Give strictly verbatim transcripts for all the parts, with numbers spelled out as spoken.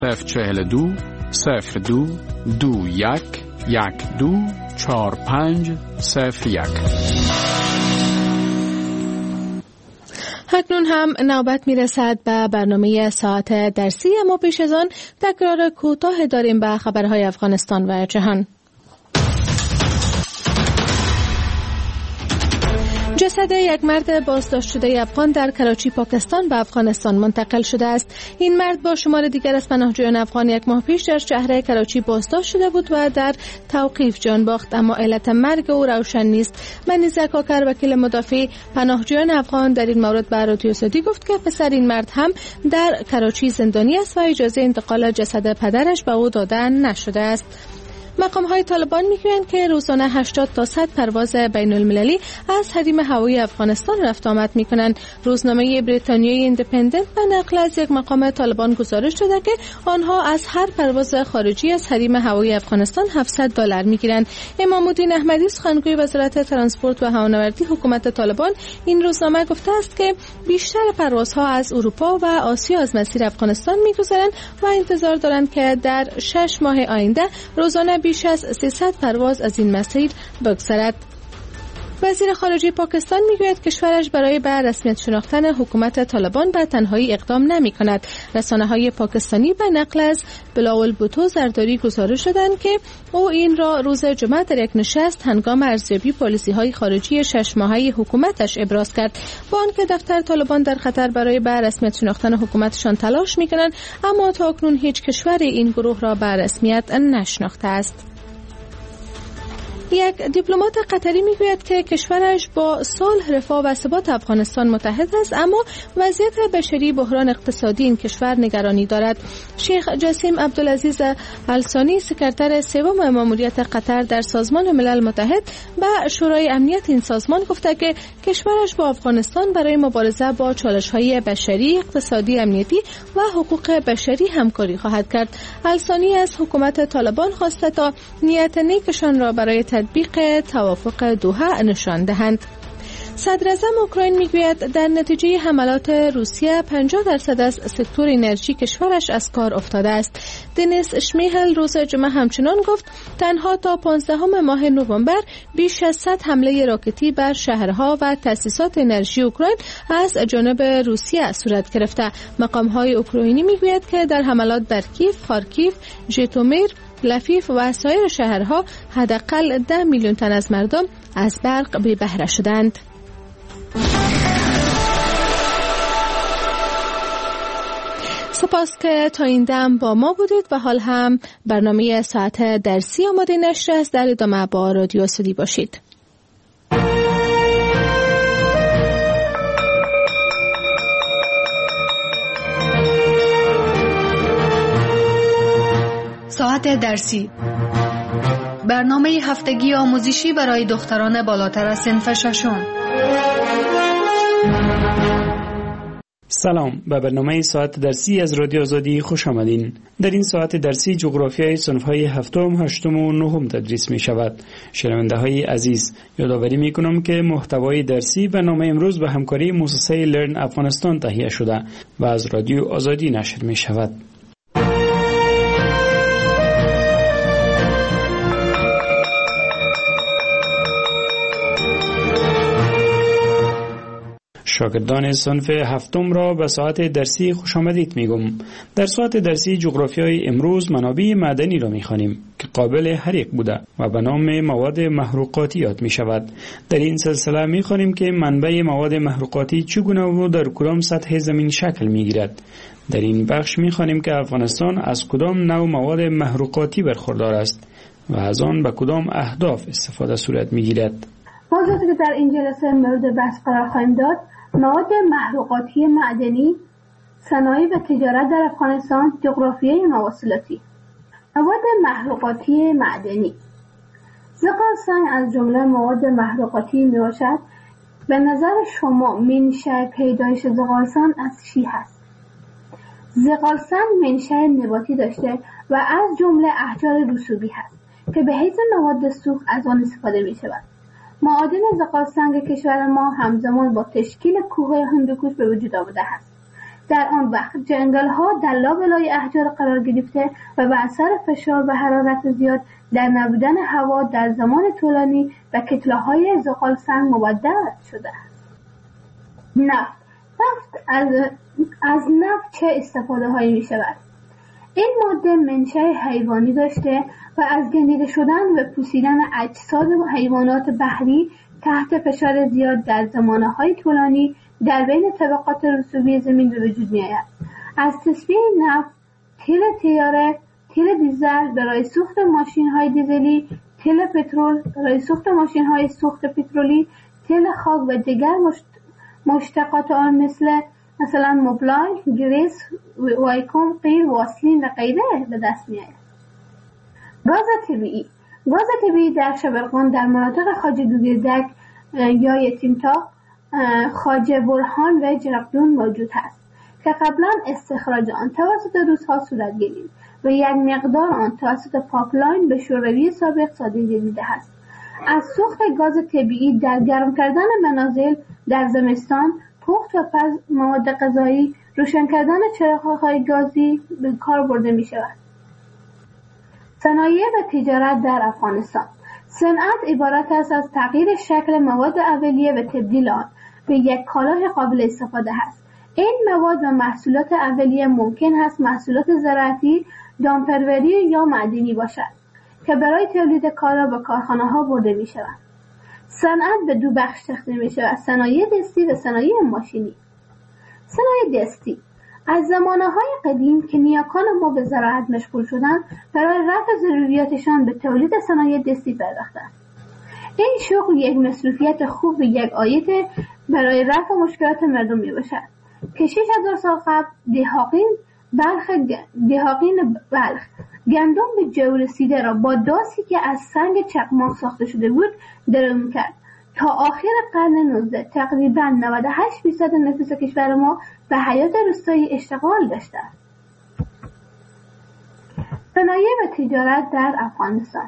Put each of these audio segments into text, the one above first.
صفر چهل دو صفر دو دو یک یک دو چهار پنج صفر یک. اکنون هم نوبت میرسد به برنامه ساعت درسی، اما پیش از آن تکرار کوتاه داریم به خبرهای افغانستان و جهان. جسد یک مرد بازداشت شده افغان در کراچی پاکستان به افغانستان منتقل شده است. این مرد با شمار دیگر از پناهجویان افغان یک ماه پیش در شهر کراچی بازداشت شده بود و در توقیف جان باخت، اما علت مرگ او روشن نیست. منیزه کاکر، وکیل مدافع پناهجویان افغان، در این مورد به رادیو سعودی گفت که پسر این مرد هم در کراچی زندانی است و اجازه انتقال جسد پدرش به او داده نشده است. مقام‌های طالبان می‌گویند که روزانه هشتاد تا صد پرواز بین‌المللی از حریم هوایی افغانستان رفت آمد می‌کنند. روزنامه بریتانیای ایندیپندنت به نقل از یک مقام طالبان گزارش داده که آنها از هر پرواز خارجی از حریم هوایی افغانستان هفتصد دلار می‌گیرند. امام الدین احمدی، سخنگوی وزارت ترانسپورت و هوانوردی حکومت طالبان، این روزنامه گفته است که بیشتر پروازها از اروپا و آسیا از مسیر افغانستان می‌گذرند و انتظار دارند که در شش ماه آینده روزانه بیش از سیصد پرواز از این مسیر بگذرد. وزیر خارجه پاکستان میگوید کشورش برای به رسمیت شناختن حکومت طالبان به تنهایی اقدام نمی کند. رسانه های پاکستانی به نقل از بلاول بوتو زرداری گزارش دادند که او این را روز جمعه در یک نشست هنگام ارزیابی پالیسی های خارجی شش ماهه حکومتش ابراز کرد، با آنکه دفتر طالبان در خطر برای به رسمیت شناختن حکومتشان تلاش می کنند، اما تا اکنون هیچ کشور این گروه را به رسمیت نشناخته است. یک دیپلمات قطری میگوید که کشورش با صلح، رفاه و ثبات افغانستان متحد است، اما وضعیت بشری، بحران اقتصادی این کشور نگرانی دارد. شیخ جسیم عبدالعزیز الثانی، سکرتر سوم ماموریت قطر در سازمان ملل متحد، به شورای امنیت این سازمان گفته که کشورش با افغانستان برای مبارزه با چالش‌های بشری، اقتصادی، امنیتی و حقوق بشری همکاری خواهد کرد. الثانی از حکومت طالبان خواسته تا نیت نیکشان را برای تطبیق توافق دوحه نشان دهند. صدر اعظم اوکراین میگوید در نتیجه حملات روسیه پنجاه درصد از سکتور انرژی کشورش از کار افتاده است. دنیس شمیهل روز جمعه همچنان گفت تنها تا پانزدهم ماه نوامبر بیش از صد حمله راکتی بر شهرها و تأسیسات انرژی اوکراین از جانب روسیه صورت گرفته. مقام‌های اوکراینی میگوید که در حملات بر کیف، خارکیف، ژیتومیر، لفیف و سایر شهرها حداقل ده میلیون تن از مردم از برق بی بهره شدند. سپاس که تا این دم با ما بودید و حال هم برنامه ساعت درسی آماده نشر است. در ادامه با رادیو سعودی باشید. ساعت درسی، برنامه هفتگی آموزشی برای دختران بالاتر از صنف ششم. سلام، به برنامه ساعت درسی از رادیو آزادی خوش آمدین. در این ساعت درسی جغرافیای صنف‌های هفتم، هشتم و نهم تدریس می شود. شنونده‌های عزیز، یادآوری می کنم که محتوای درسی برنامه امروز به همکاری مؤسسه لرن افغانستان تهیه شده و از رادیو آزادی نشر می شود. شاگردان صنف هفتم را به ساعت درسی خوش آمدید میگم. در ساعت درسی جغرافیای امروز منابع معدنی را میخوانیم که قابل حریق بوده و به نام مواد محروقاتی یاد می شود. در این سلسله میخوانیم که منبع مواد محروقاتی چگونه و در کدام سطح زمین شکل میگیرد. در این بخش میخوانیم که افغانستان از کدام نوع مواد محروقاتی برخوردار است و از آن به کدام اهداف استفاده صورت میگیرد. موضوعی که در این جلسه مورد بحث قرار خواهیم داد، مواد محروقاتی معدنی، صنایع و تجارت در افغانستان، جغرافیای مواصلاتی. مواد محروقاتی معدنی. زغال سنگ از جمله مواد محروقاتی می باشد. به نظر شما منشأ پیدایش زغال سنگ از چی هست؟ زغال سنگ منشأ نباتی داشته و از جمله احجار رسوبی هست که به حیث مواد سوخت از آن استفاده می شود. معادن زغال سنگ کشور ما همزمان با تشکیل کوه هندوکش به وجود آمده است. در آن وقت جنگل‌ها در لابلای احجار قرار گرفته و به اثر فشار و حرارت زیاد در نبودن هوا در زمان طولانی و کتله‌های زغال سنگ مبدل شده است. نفت نفت از, از نفت چه استفاده هایی می شود؟ این ماده منشأ حیوانی داشته و از گندیده شدن و پوسیدن اجساد حیوانات بحری تحت فشار زیاد در زمانه‌های طولانی در بین طبقات رسوبی زمین به وجود می‌آید. از تصفیه نفت، تیل تیاره، تیل دیزل برای سوخت ماشین‌های دیزلی، تیل پترول برای سوخت ماشین‌های سوخت پترولی، تیل خاک و دیگر مشتقات آن مثل مثلا مبلای، گریس، وایکوم، قیر، واسلین و غیره به دست می‌آید. گاز طبیعی گاز طبیعی در شبرغان در مناطق خواجه دوگردک یا یتیمتا، خواجه برهان و جرقدون موجود است که قبلا استخراج آن توسط روس‌ها صورت گرفت و یک مقدار آن توسط پاپلاین به شوروی سابق صادر گردیده است. از سوخت گاز طبیعی در گرم کردن منازل در زمستان، پخت و پز مواد غذایی، روشن کردن چراغ‌های گازی به کار برده می شود. صنایع و تجارت در افغانستان. صنعت عبارت است از تغییر شکل مواد اولیه و تبدیل آن به یک کالای قابل استفاده است. این مواد و محصولات اولیه ممکن است محصولات زراعتی، دامپروری یا معدنی باشد که برای تولید کالا به کارخانه‌ها برده می شود. صنعت به دو بخش تقسیم می شود: صنایع دستی و صنایع ماشینی. صنایع دستی از زمانه‌های قدیم که نیاکان ما به زراعت مشغول شدند، برای رفع ضروریاتشان به تولید صنایع دستی پرداختند. این شغل یک مصروفیت خوب و یک عاید برای رفع مشکلات مردم میباشد که شش هزار سال قبل دهاقین بلخ دهاقین بلخ گندم به جو رسیده را با داسی که از سنگ چقماق ساخته شده بود درو می‌کرد. تا آخر قرن نوزدهم تقریباً نود و هشت درصد نفوس کشور ما به حیات روستایی اشتغال داشته است. صنایع و تجارت در افغانستان.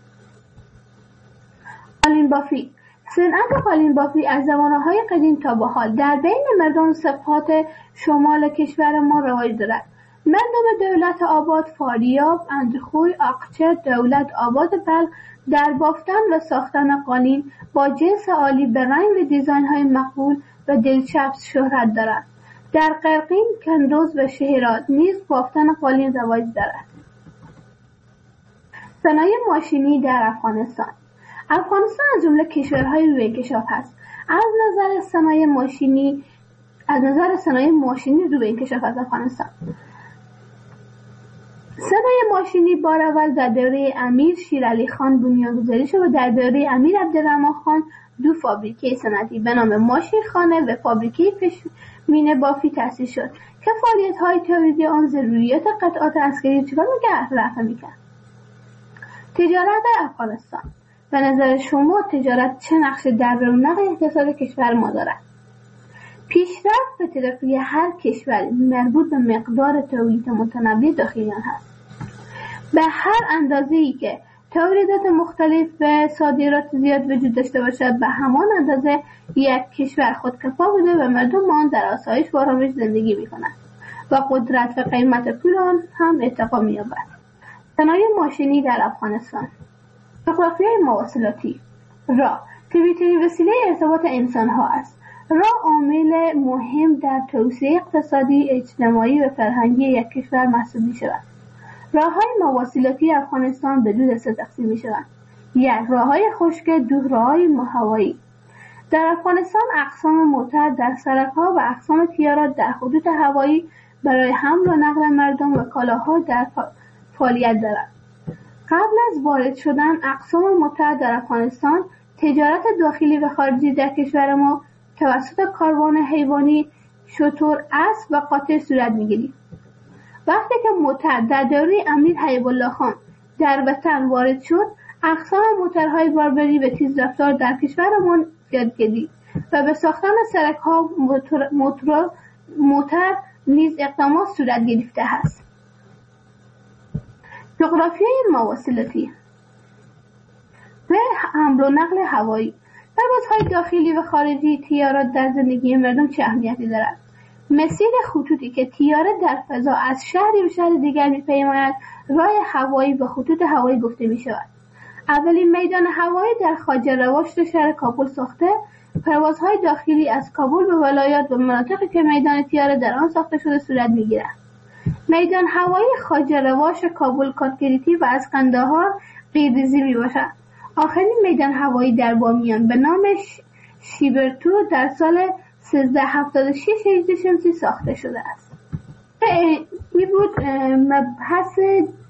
قالین بافی. صنعت قالین بافی از زمانه‌های قدیم تا به حال در بین مردم سفات شمال کشور ما رواج دارد. مردم دولت آباد، فاریاب، اندخوی، آقچه، دولت آباد بلخ در بافتن و ساختن قالین با جنس عالی به رنگ و دیزاین‌های مقبول و دلچسب شهرت دارد. در قرقین، کندوز و شهرات نیز بافتن قالین رواج دارد. صنایع ماشینی در افغانستان. افغانستان از جمله کشورهای روی انکشاف است. از نظر صنایع ماشینی از نظر صنایع ماشینی روی انکشاف از افغانستان. صنایع ماشینی بار اول در دوره امیر شیرعلی خان بنیانگذاری شد و در دوره امیر عبدالرحمن خان دو فابریکه صنعتی به نام ماشین خانه و فابریکه پشمینه بافی تأسیس شد که فعالیت‌های تولیدی آن ضروریات قطعات عسکری چگونه رفع می‌کرد. تجارت افغانستان. به نظر شما تجارت چه نقشی در رونق اقتصاد کشور ما دارد؟ پیشرفت و ترقی هر کشور مربوط به مقدار تولید متنوع داخلی آن است. به هر اندازه‌ای که تولیدات مختلف و صادرات زیاد وجود داشته باشد، به همان اندازه یک کشور خودکفا بوده و مردم آن در آسایش و آرامش زندگی می‌کنند و قدرت و قیمت پول آن هم ارتقا می‌یابد. صنایع ماشینی در افغانستان. جغرافیای مواصلاتی. راه طبیعی‌ترین وسیله ارتباط انسان‌ها است. راه عامل مهم در توسعه اقتصادی، اجتماعی و فرهنگی یک کشور محسوب می‌شود. راه‌های مواصلاتی افغانستان به دو دسته تقسیم می‌شوند: یک راه‌های خشک، دو راه‌های هوایی. در افغانستان اقسام موتر در سرک‌ها و اقسام تیارات در خطوط هوایی برای حمل و نقل مردم و کالاها در فعالیت دارند. قبل از وارد شدن اقسام موتر در افغانستان، تجارت داخلی و خارجی در کشور ما توسط کاروان حیوانی، شتر، اسب و قاطر صورت می‌گیرد. وقتی که موتر در دوره امیر حبیب الله خان در وطن وارد شد، اقسام موترهای باربری و تیزرفتار در کشورمان زیاد گردید و به ساختن سرک‌ها موتور, موتور, موتر نیز اقدامات صورت گرفته است. جغرافیای مواصلاتی و حمل و نقل هوایی. پروازهای داخلی و خارجی تیارات در زندگی مردم چه اهمیتی دارد؟ مسیر خطوطی که تیاره در فضا از شهری به شهر دیگر می‌پیماید راه هوایی به خطوط هوایی گفته می‌شود. اولین میدان هوایی در خواجه رشد شهر کابل ساخته، پروازهای داخلی از کابل به ولایات و مناطقی که میدان تیاره در آن ساخته شده صورت می‌گیرد. میدان هوایی خواجه رواش کابل کاتگریتی و از قندهار قیرزی میباشد. آخرین میدان هوایی در بامیان به نام شیبرتو در سال سیزده هفتاد و شش هجری شمسی ساخته شده است. این بود مبحث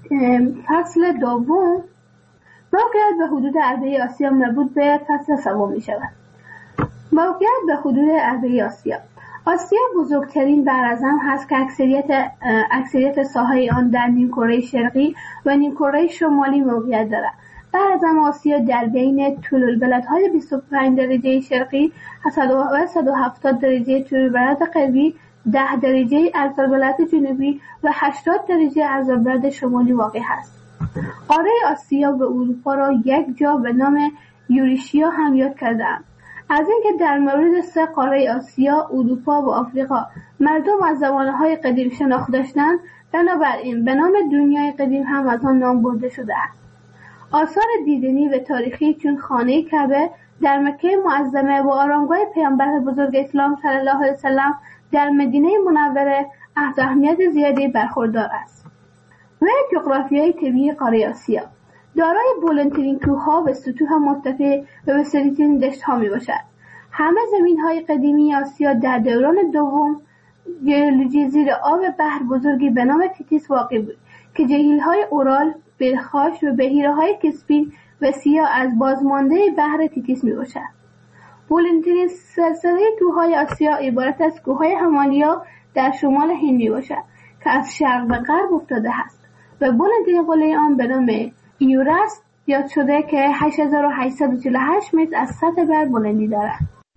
فصل دوم. موقعیت به حدود عربه آسیا مربوط به فصل سوم می شود. موقعیت به حدود عربه آسیا. آسیا بزرگترین براعظم هست که اکثریت اکثریت ساحه آن در نیمکره شرقی و نیمکره شمالی موقعیت دارد. براعظم آسیا در بین طول البلدهای بیست و پنج درجه شرقی و صد و هفتاد درجه طول البلد غربی، ده درجه عرض‌البلد جنوبی و هشتاد درجه عرض‌البلد شمالی واقع است. قاره آسیا و اروپا را یک جا به نام یوریشیا هم یاد کرده‌اند. از اینکه در مورد سه قاره آسیا، اروپا و آفریقا مردم از زمانهای قدیم شناخت داشتند، بنابراین به نام دنیای قدیم هم از آن نام برده شده است. آثار دیدنی و تاریخی چون خانه کعبه در مکه معظمه و آرامگاه پیامبر بزرگ اسلام صلی الله علیه وسلم در مدینه منوره از اهمیت زیادی برخوردار است. و جغرافیای طبیعی قاره آسیا دارای بلندترین کوه‌ها و سطوح مرتفع و وسیع‌ترین دشت‌ها میباشد. همه زمین‌های قدیمی آسیا در دوران دوم ژئولوژی زیر آب بحر بزرگی به نام تیتیس واقع بود که جهیل‌های اورال، برخاش و بحیره‌های کسپین و سیاه از بازمانده بحر تیتیس میباشد. بلندترین سلسله کوه‌های آسیا عبارت از کوه‌های همالیا در شمال هند میباشد که از شرق به غرب افتاده است و بلندترین قله آن به نام ایورست یاد شده که هشت هزار و هشتصد و چهل و هشت متر از سطح بر بلندی دارد.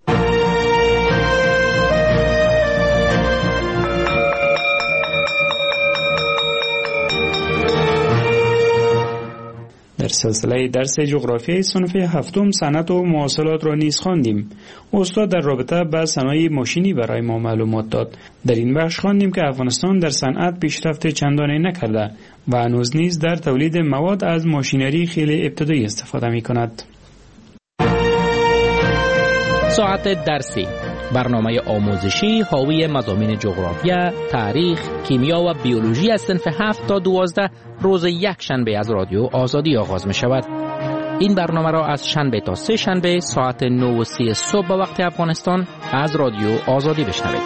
در سلسله درس جغرافیای صنف هفتم صنعت و مواصلات را نیز خواندیم. استاد در رابطه با صنایع ماشینی برای ما معلومات داد. در این بخش خواندیم که افغانستان در صنعت پیشرفت چندانی نکرده و هنوز نیز در تولید مواد از ماشینری خیلی ابتدایی استفاده می کند. ساعت درسی، برنامه آموزشی حاوی مضامین جغرافیا، تاریخ، کیمیا و بیولوژی از صنف هفت تا دوازده روز یک شنبه از رادیو آزادی آغاز می شود. این برنامه را از شنبه تا سه شنبه ساعت نه و سی صبح به وقت افغانستان از رادیو آزادی بشنوید.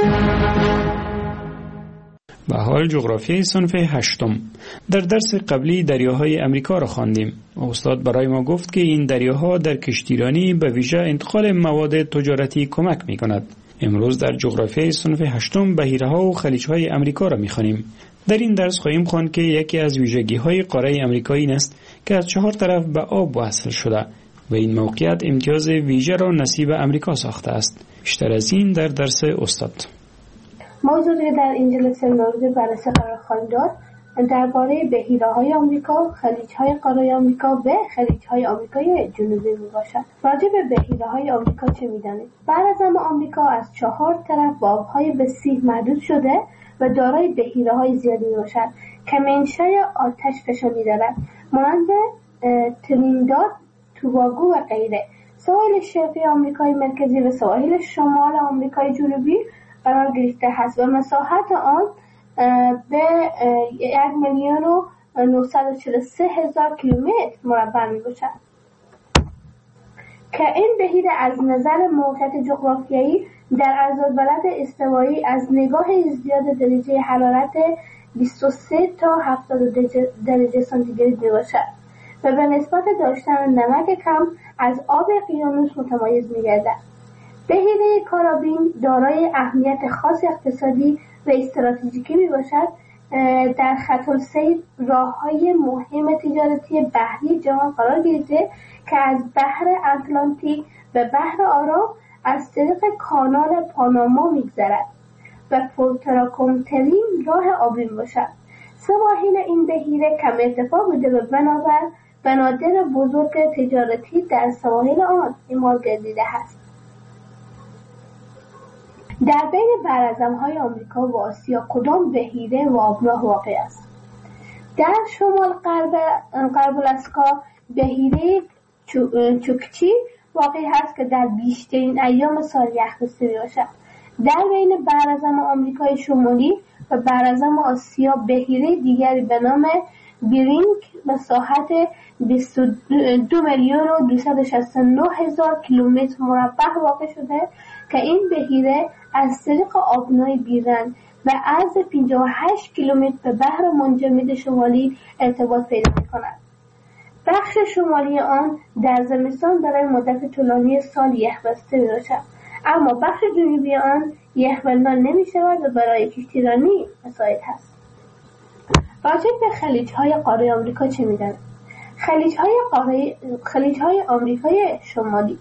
و حال جغرافیای صنف هشتم. در درس قبلی دریاهای امریکا را خواندیم. استاد برای ما گفت که این دریاها در کشتیرانی به ویژه انتقال مواد تجارتی کمک می کند. امروز در جغرافیای صنف هشتم بحیره‌ها و خلیج‌های امریکا را می‌خوانیم. در این درس خواهیم خواند که یکی از ویژگی‌های قاره امریکا این است که از چهار طرف به آب وصل شده و این موقعیت امتیاز ویژه را نصیب امریکا ساخته است. بیشتر از این در درس استاد. موضوعی در این جلسه مورد بررسی قرار خواهیم داد درباره بحیره‌های آمریکا، خلیج‌های قاره آمریکا و خلیج‌های آمریکای جنوبی میباشد. راجع به بحیره‌های آمریکا چه می‌دانید؟ براعظم آمریکا از چهار طرف با آب‌های بسیح محدود شده و دارای بحیره‌های زیادی میباشد که منشأ آتش فشانی دارد، مانند ترینیداد، توباگو و غیره. سواحل شرقی آمریکای مرکزی و سواحل شمال آمریکای جنوبی قرار گرفته است و مساحت آن به یک میلیون و نهصد و چهل و سه هزار کیلومتر مربع می باشد که این بحیره از نظر موقعیت جغرافیایی در عرض‌البلد استوایی از نگاه ازدیاد درجه حرارت بیست و سه تا هفتاد درجه سانتیگراد می باشد و به نسبت داشتن نمک کم از آب اقیانوس متمایز می گردد. بحیره کارابین دارای اهمیت خاص اقتصادی و استراتژیکی می باشد. در خط السیر راه‌های مهم تجارتی بحری جهان قرار گرفته که از بحر اتلانتیک و بحر آرام از طریق کانال پاناما می‌گذرد و پرتراکنترین راه آبی می باشد. سواحل این بحیره کم ارتفاع بوده و بنابر بنادر بزرگ تجارتی در سواحل آن اعمال گردیده است. در بین براعظم‌های آمریکا و آسیا کدام بحیره و آبراه واقع است؟ در شمال غرب غرب الاسکا بحیره چوکچی واقع هست که در بیشترین ایام سال یخ‌بسته می‌باشد. در بین براعظم آمریکای شمالی و براعظم آسیا بحیره دیگری به نام بیرینگ مساحت بیست و دو میلیون و دویست و شصت و نه هزار کیلومتر مربع واقع شده که این بحیره از طریق آبنای بیرنگ و عرض پنجاه و هشت کیلومتر به بحر منجمد شمالی ارتباط پیدا می‌کند. بخش شمالی آن در زمستان برای مدت طولانی سال یخ‌بسته می‌باشد، اما بخش جنوبی آن یخبندان نمی‌شود و برای کشتیرانی مساعد است. راجع به خلیج‌های قاره آمریکا چه می‌دانید؟ خلیج‌های قاره خلیج‌های آمریکای شمالی.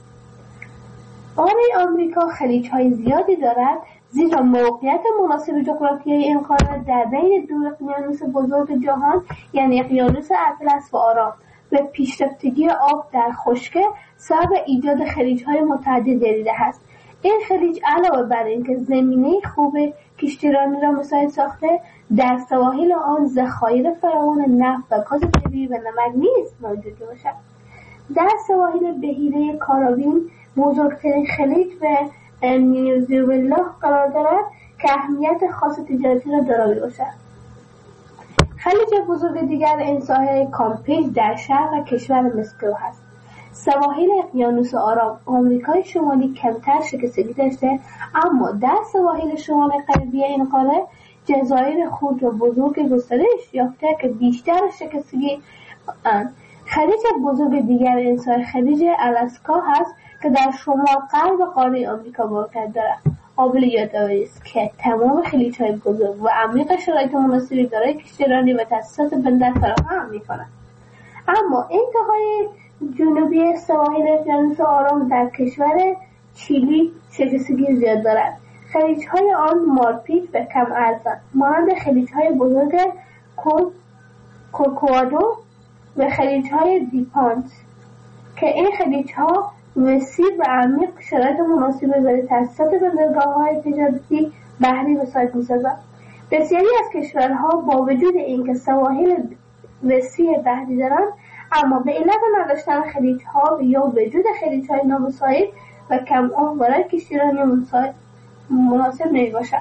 قاره آمریکا خلیج‌های زیادی دارد، زیرا موقعیت مناسب جغرافیایی این قاره در بین دو اقیانوس بزرگ جهان یعنی اقیانوس اطلس و آرام و پیشرفتگی آب در خشکی سبب ایجاد خلیج‌های متعدد گردیده است. این خلیج علاوه بر اینکه زمینه خوب کشتیرانی را مساعد ساخته، در سواحل آن ذخایر فراوان نفت و گاز طبیعی و نمک نیز موجود باشد. در سواحل بحیره کارائیب بزرگترین خلیج به ونزوئلا قرار دارد که اهمیت خاص تجارتی را دارا باشد. خلیج بزرگ دیگر این ساحل کامپیج در شرق کشور مسکو است. سواحل اقیانوس آرام آمریکای شمالی کمتر شکستگی داشته، اما در سواحل شمال غربی این قاره جزایر خرد و بزرگ گسترش یافته که بیشتر شکستگی اند. خلیج بزرگ دیگر این ساحل خلیج آلاسکا هست که در شمال غرب قاره آمریکا واقع دارد. قابل یادآوری است که تمام خلیج‌های بزرگ و عمیق شرایط مناسبی برای کشتیرانی و تاسیسات بندر فراهم می‌کنند. اما انتهای جنوبی سواحل اقیانوس آرام در کشور چیلی شکستگی زیاد دارد. خلیج‌های آن مارپیچ و کم ارزند، مانند خلیج‌های بزرگ کورکوادو و خلیج‌های دیپانت که این خلیج‌ها وسیع و عمیق شرایط مناسب برای تاسیسات بندرگاه‌های تجارتی بحری مساعد می‌سازند. بسیاری از کشورها با وجود اینکه سواحل وسیع بحری دارند، اما به علت نداشتن خلیج‌ها یا وجود خلیج‌های نامساعد و کم آب برای کشتیرانی مناسب نمی‌باشد.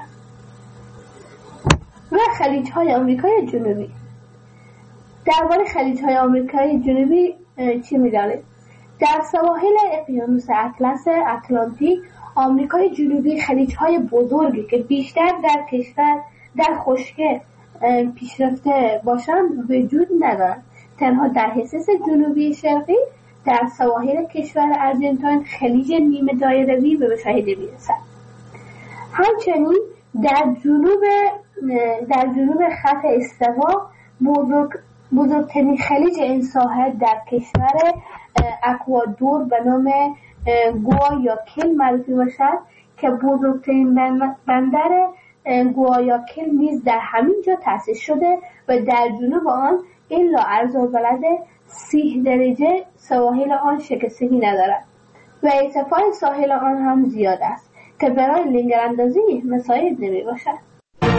و خلیج‌های آمریکای جنوبی. درباره خلیج‌های آمریکای جنوبی چی می‌دانید؟ در سواحل اقیانوس اطلس اتلانتیک آمریکای جنوبی خلیج‌های بزرگی که بیشتر در کشور در خشکی پیشرفته باشند وجود ندارند. تنها در حصص جنوبی شرقی در سواحل کشور ارژنتین خلیج نیمه دایره‌ای به مشاهده می‌رسد. همچنین در جنوب در جنوب خط استوا بزرگ بزرگترین خلیج این ساحل در کشور اکوادور به نام گوایاکیل معرفی باشد که بزرگترین بندر گوایاکیل نیز در همین جا تأسیس شده و در جنوب آن الا عرض و بلد سی درجه سواحل آن شکستگی ندارد و ارتفاع ساحل آن هم زیاد است که برای لنگر اندازی مساعد نمی باشد.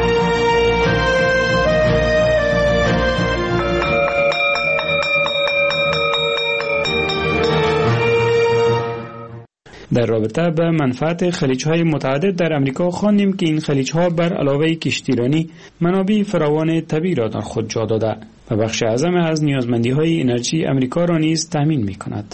در رابطه به منفعت خلیج‌های متعدد در امریکا خواندیم که این خلیج‌ها بر علاوه کشتیرانی منابع فراوان طبیعی را در خود جا داده و بخش اعظم از نیازمندی‌های انرژی امریکا را نیز تامین می‌کند.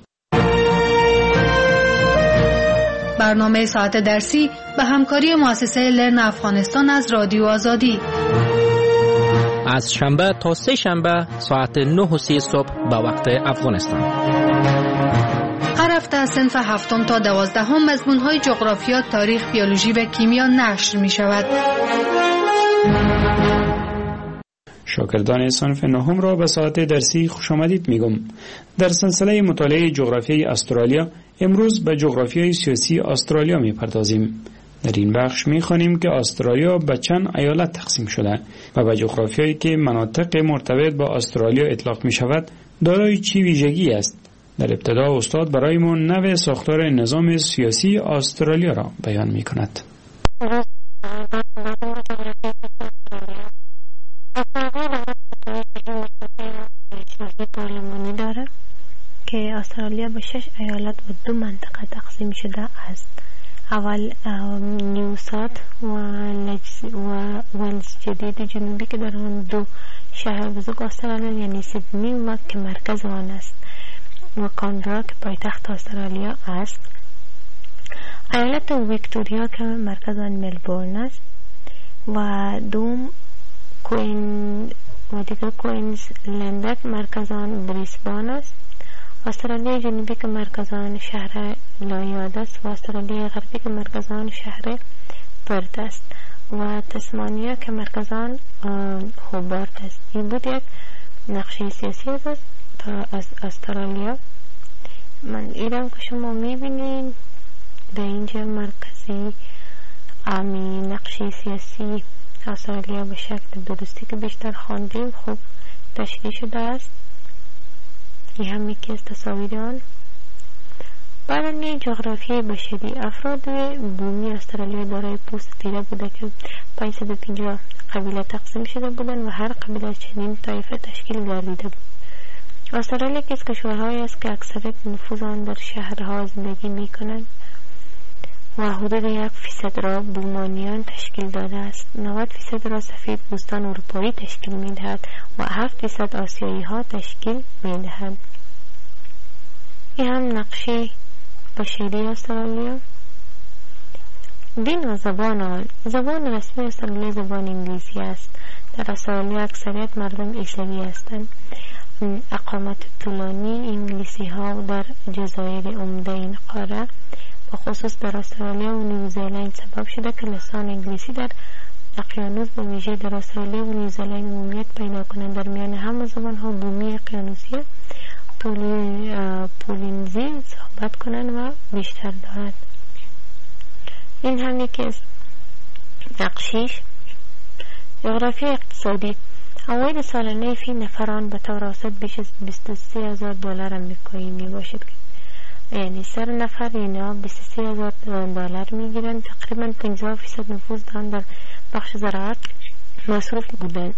برنامه ساعت درسی به همکاری مؤسسه لرن افغانستان از رادیو آزادی از شنبه تا سه شنبه ساعت نه و سی صبح به وقت افغانستان. هر هفته از صنف هفتم تا دوازدهم مضمون‌های جغرافیا، تاریخ، بیولوژی و کیمیا نشر می‌شود. شاگردان صنف نهم را به ساعت درسی خوش آمدید میگم. در سلسله مطالعه جغرافیای استرالیا امروز به جغرافیای سیاسی استرالیا میپردازیم. در این بخش میخوانیم که استرالیا به چند ایالت تقسیم شده و به جغرافیایی که مناطق مرتبط با استرالیا اطلاق میشود دارای چی ویژگی است. در ابتدا استاد برایمان نوع ساختار نظام سیاسی استرالیا را بیان میکند. پارلمانی داره که استرالیا به شش ایالت و دو منطقه تقسیم شده است. اول نیو ساوت و و ولز جدید جنوبی که در آن دو شهر بزرگ استرالیا یعنی سیدنی و که مرکز آن است و کانبرا که پایتخت استرالیا است. ایالت ویکتوریا که مرکز آن ملبورن است و دوم کوین و دیگر کوینزلند مرکز آن بریسبان است. استرالیا جنوبی که مرکز آن شهر لایاد است و استرالیا غربی که مرکز آن شهر پرت است و تسمانیا که مرکز آن هوبارت است. این بود یک نقشه سیاسی است از استرالیا. من ایرم که شما میبینید در اینجا مرکزی امی نقشه سیاسی استرالیا به شکل درستی که بیشتر خواندیم خوب تشریح شده است. این هم یکی از تصاویر آن. برای جغرافیای بشری، افراد بومی استرالیا دارای پوست تیره بوده که پانصد و پنجاه قبیله تقسیم شده بودند و هر قبیله از چنین طایفه تشکیل گردیده بود. استرالیا که از کشورهایی است که اکثریت نفوذ آن در شهرها زندگی می کنند و حدود یک فیصد را بومانیان تشکیل داده است. نود فیصد را سفید پوستان اروپایی تشکیل می دهد و هفت فیصد آسیایی ها تشکیل می دهد. این هم نقشه بشری استرالیا. دین و زبان آن. زبان رسمی استرالیا زبان انگلیسی است. در استرالیا اکثریت مردم ایسلوی هستند. اقامت طولانی انگلیسی ها در جزایر عمده این قاره و خصوص در استرالیا و نیوزیلند سبب شده که لسان انگلیسی در اقیانوس به ویژه در استرالیا و نیوزیلند عمومیت پیدا کنند. در میان همه زبان ها بومی اقیانوسی پولی پولینزی صحبت کنند و بیشتر دارد. این هم یکی از نقشیش. جغرافی اقتصادی. عواید سالانه فی نفران به طور اوسط بیش از بیست و سه هزار دلار آمریکایی می باشد، یعنی سر نفر اینا بیست و سه هزار دلار می گیرند. تقریبا پنجاه فیصد نفوذ دارند در بخش زراعت مصروف بودند.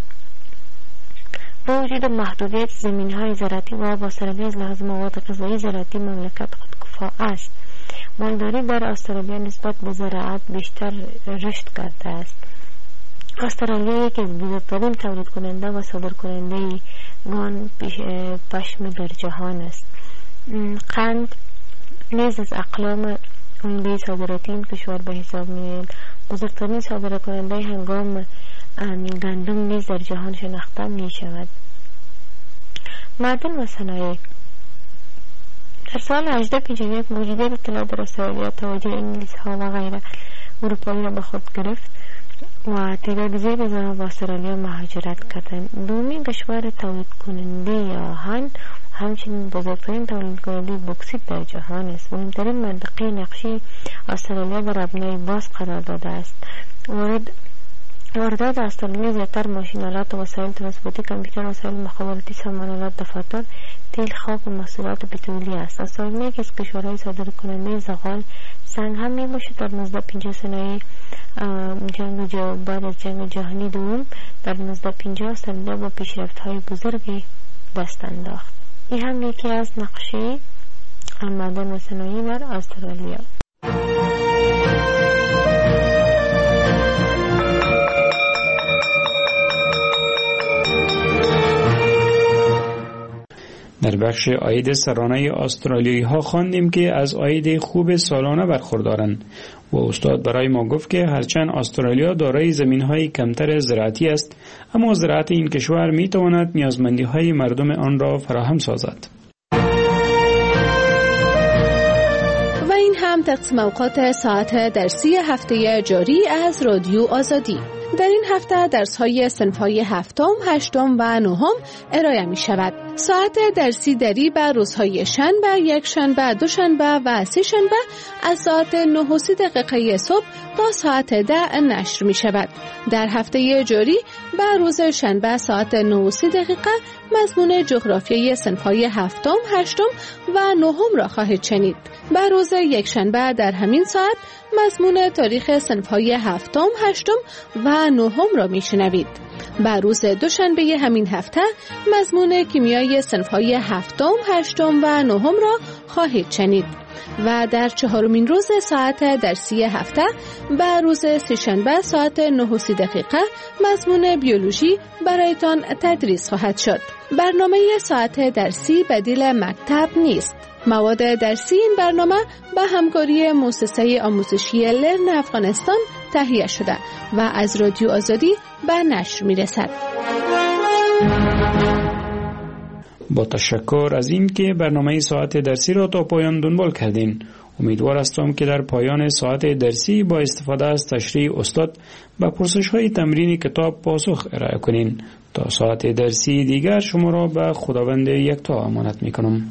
با وجود محدودیت زمین های زراعتی و با استرالیا از لحاظ مواد غذایی زراعتی مملکت خودکفا است. مالداری در استرالیا نسبت به زراعت بیشتر رشد کرده است. استرالیا یکی از بزرگترین تولید کننده و صادر کننده گان پشم در جهان است. قند نیز از اقلام عمده صادراتی این کشور به حساب می‌آید. بزرگترین صادر کننده هنگام گندم نیز در جهان شناخته می شود. معدن و صنایع. در سال هزار و هشتصد و پنجاه و یک موجودیت اطلاع در استرالیا توجه انگلیس ها و غیر اروپایی را به خود گرفت و تعداد زیادی از آنها به استرالیا مهاجرت کردند. دومین کشور تولید کننده آهن همچنین بزرگترین تولید کننده بوکسیت در جهان است. مهمترین منطقه نقشی استرالیا بر مبنای باز قرار داده است. وارد واردات استرالیا زیادتر ماشین‌آلات و وسایل ترانسپورتی، کامپیوتر، وسایل مخابراتی، سامان‌آلات دفاتر، تیل، خاک و محصولات پترولی است. استرالیا که از کشورهای صادرکننده زغال سنگ هم میباشد. در نوزده پنجاه صنایع جنگ جا بعد از جنگ جهانی دوم در نوزده پنجاه استرالیا با پیشرفت‌های بزرگی دست انداخت. این هم یکی از نقشه معدن و صنایع در استرالیا. در بخش عاید سرانه استرالیایی ها خواندیم که از عاید خوب سالانه برخوردارند و استاد برای ما گفت که هرچند استرالیا دارای زمین های کمتر زراعتی است، اما زراعت این کشور می تواند نیازمندی های مردم آن را فراهم سازد. و این هم تقسیم اوقات ساعت درسی هفته جاری از رادیو آزادی. در این هفته درس‌های صنف‌های هفتم، هشتم و نهم ارائه می‌شود. ساعت درسی دری به روزهای شنبه، یک شنبه، دو شنبه و سه شنبه از ساعت نه و سی دقیقه صبح تا ساعت ده نشر می‌شود. در هفته جاری به روز شنبه ساعت نه و سی دقیقه مضمون جغرافیای صنف‌های هفتم، هشتم و نهم را خواهید شنید. به روز یک شنبه در همین ساعت مضمون تاریخ صنف‌های هفتم، هشتم و نهم را میشنوید. به روز دوشنبه همین هفته مضمون کیمیای صنف‌های هفتم، هشتم و نهم را خواهید شنید. و در چهارمین روز ساعت درسی هفته به روز سه‌شنبه ساعت نه و سی دقیقه مضمون بیولوژی برایتان تدریس خواهد شد. برنامه ساعت درسی بدیل مکتب نیست. مواد درسی این برنامه به همکاری مؤسسه آموزشی لرن افغانستان تهیه شده و از رادیو آزادی به نشر می‌رسد. با تشکر از این که برنامه ساعت درسی را تا پایان دنبال کردین. امیدوار هستم که در پایان ساعت درسی با استفاده از تشریح استاد به پرسش‌های تمرین کتاب پاسخ ارائه کنین. تا ساعت درسی دیگر شما را به خداوند یکتا امانت می‌کنم.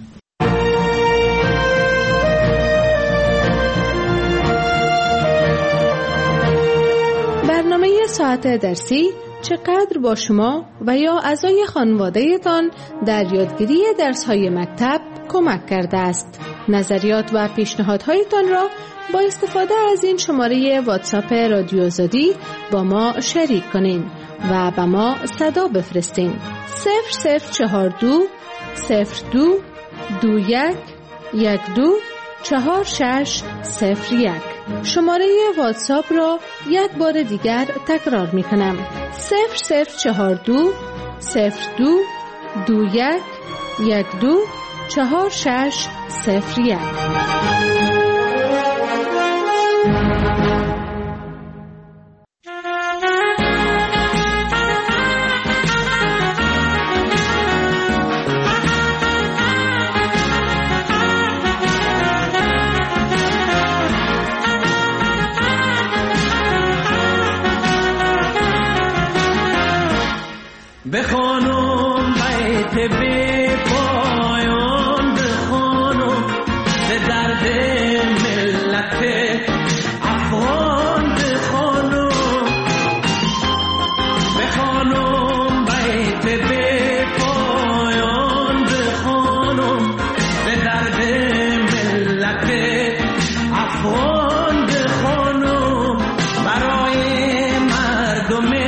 برنامه ساعت درسی چقدر با شما و یا اعضای خانواده‌تان در یادگیری درس‌های مکتب کمک کرده است. نظریات و پیشنهادهایتان را با استفاده از این شماره واتساپ رادیو آزادی با ما شریک کنین و به ما صدا بفرستین. صفر صفر چهار دو صفر دو دو یک یک دو چهار شش صفر یک. شماره واتساپ را یک بار دیگر تکرار می کنم. صفر صفر چهار دو صفر دو دو یک یک دو چهار شش صفر یک. بخوانم بیت بی پایان، بخوانم به درد ملت افغان، بخوانم بخوانم بیت بی پایان، بخوانم به درد ملت افغان، بخوانم برای مردم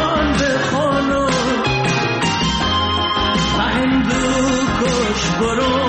برو